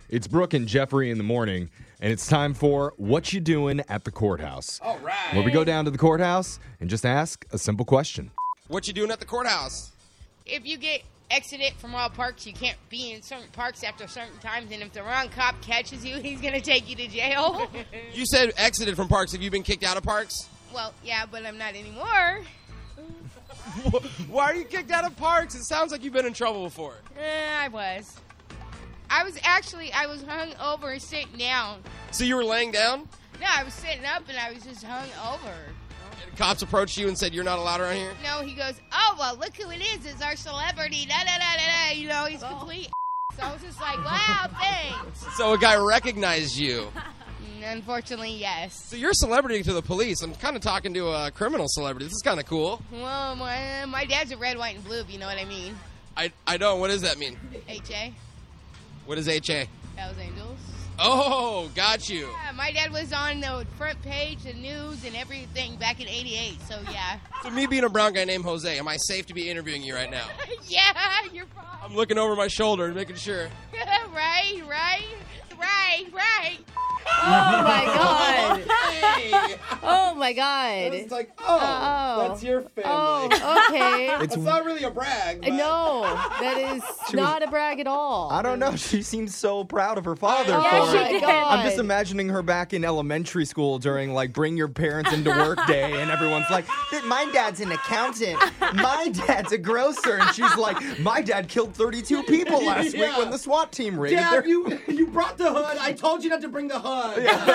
It's Brooke and Jeffrey in the morning, and it's time for What You Doing at the Courthouse. All right. Where we go down to the courthouse and just ask a simple question. What you doing at the courthouse? If you get exited from all parks, you can't be in certain parks after certain times, and if the wrong cop catches you, he's going to take you to jail. You said exited from parks. Have you been kicked out of parks? Well, yeah, but I'm not anymore. Why are you kicked out of parks? It sounds like you've been in trouble before. I was. I was hung over sitting down. So you were laying down? No, I was sitting up and I was just hung over. And cops approached you and said you're not allowed around here? No, he goes, oh, well, look who it is. It's our celebrity. Da-da-da-da-da. You know, he's complete. So I was just like, wow, thanks. So a guy recognized you. Unfortunately, yes. So you're a celebrity to the police. I'm kind of talking to a criminal celebrity. This is kind of cool. Well, my dad's a red, white, and blue, if you know what I mean. I don't. What does that mean? H.A. What is H.A.? Hells Angels. Oh, got you. Yeah, my dad was on the front page, the news, and everything back in '88. So yeah. So me being a brown guy named Jose, am I safe to be interviewing you right now? Yeah, you're fine. I'm looking over my shoulder and making sure. right. Oh my god! Hey! Oh my god! It's like, Oh. that's your family. Oh, okay. It's not really a brag. But... No, that is not a brag at all. I don't know. She seems so proud of her father Yeah, for she it. did. I'm just imagining her back in elementary school during, like, bring your parents into work day, and everyone's like, my dad's an accountant. My dad's a grocer. And she's like, my dad killed 32 people last week when the SWAT team raided Dad, their... you brought the hood. I told you not to bring the hood.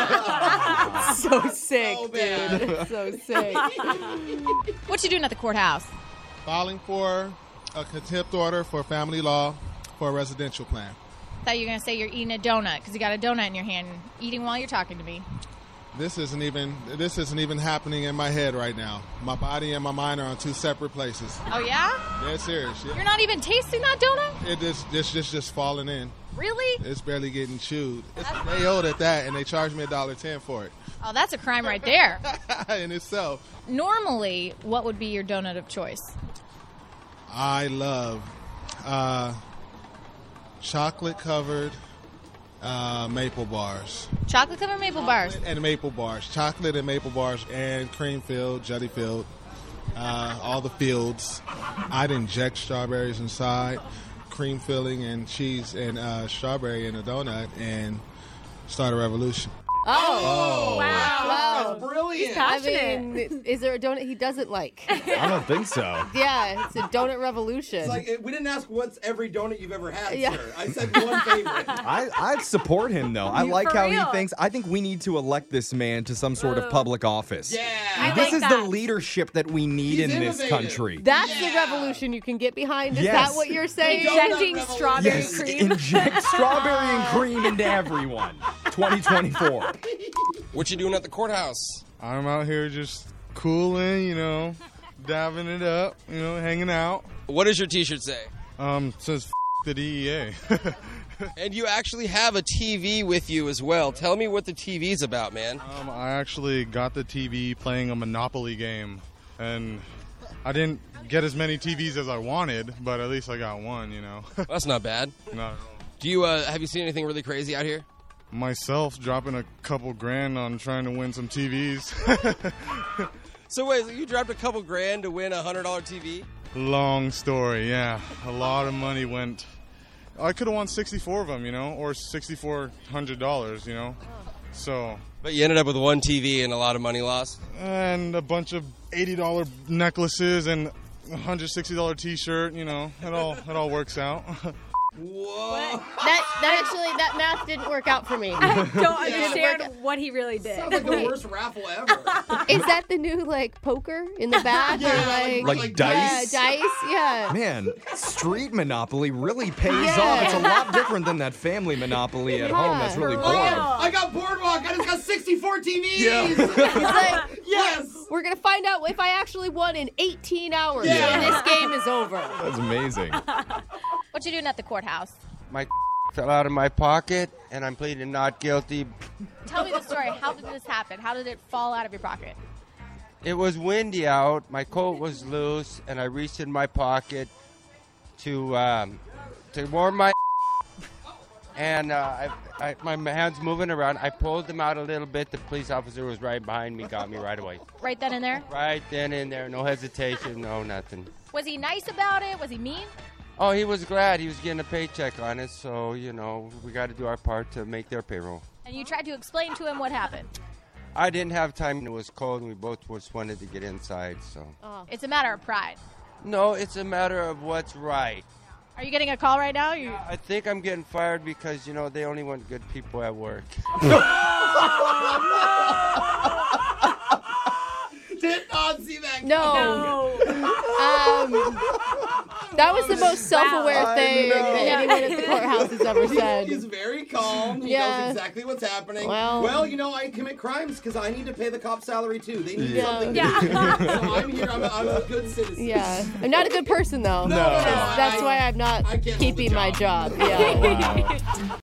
So sick, So bad. dude. So sick. What you doing at the courthouse? Filing for a contempt order for family law for a residential plan. Thought you were going to say you're eating a donut because you got a donut in your hand, eating while you're talking to me. This isn't even happening in my head right now. My body and my mind are on two separate places. Oh, yeah? Dead serious. Yeah. You're not even tasting that donut? It just falling in. Really? It's barely getting chewed. They owed at that, and they charged me $1.10 for it. Oh, that's a crime right there. In itself. Normally, what would be your donut of choice? I love chocolate-covered maple bars. Chocolate covered maple bars. And maple bars. Chocolate and maple bars and cream filled, jelly filled, all the fields. I'd inject strawberries inside, cream filling and cheese and strawberry in a donut and start a revolution. Oh, wow. That's brilliant. I mean, is there a donut he doesn't like? I don't think so. Yeah, it's a donut revolution. It's like, we didn't ask what's every donut you've ever had, Yeah. sir. I said one favorite. I support him, though. I like how he thinks. I think we need to elect this man to some sort of public office. Yeah. This is the that. leadership that we need He's in this innovative. country. That's the revolution you can get behind. Is Yes. that what you're saying? Injecting Donut strawberry Yes, cream. inject strawberry and cream into everyone. 2024. What you doing at the courthouse? I'm out here just cooling, dabbing it up, hanging out. What does your T-shirt say? Says the DEA. And you actually have a TV with you as well. Tell me what the TV's about, man. I actually got the TV playing a Monopoly game, and I didn't get as many TVs as I wanted, but at least I got one, That's not bad. Not Do you have you seen anything really crazy out here? myself dropping a couple grand on trying to win some TVs. So wait, so you dropped a couple grand to win a $100 TV? Long story, yeah. A lot of money went. I could have won 64 of them, or $6,400, So, But you ended up with one TV and a lot of money lost? and a bunch of $80 necklaces and $160 T-shirt. It all works out. Whoa. That math didn't work out for me. I don't work understand out. what he really did. Sounds like the worst raffle ever. Is that the new poker in the back? Yeah, or, Like dice? Yeah, dice. Yeah. Man, street Monopoly really pays off. It's a lot different than that family Monopoly at home. That's really for boring. real. I got Boardwalk. I just got 64 TVs. Yeah. It's like, Yes. we're gonna find out if I actually won in 18 hours. Yeah. And this game is over. That's amazing. What you doing at the courthouse? My fell out of my pocket, and I'm pleading not guilty. Tell me the story. How did this happen? How did it fall out of your pocket? It was windy out, my coat was loose, and I reached in my pocket to warm my and my hand's moving around. I pulled them out a little bit. The police officer was right behind me, got me right away. Right then and there? Right then and there. No hesitation, no nothing. Was he nice about it? Was he mean? Oh, he was glad. He was getting a paycheck on it, so, you know, we got to do our part to make their payroll. And you tried to explain to him what happened? I didn't have time. It was cold, and we both just wanted to get inside, so. Oh. It's a matter of pride. No, it's a matter of what's right. Are you getting a call right now? I think I'm getting fired because, you know, they only want good people at work. Did not see that. No. That was the most self-aware thing that anyone at the courthouse has ever said. He's very calm. He Yeah. knows exactly what's happening. Well, you know, I commit crimes because I need to pay the cop's salary too. They need Yeah. something. Yeah. So I'm here. I'm a good citizen. Yeah. I'm not a good person, though. No. That's why I'm not I can't hold keeping the my job. job. Yeah. Wow.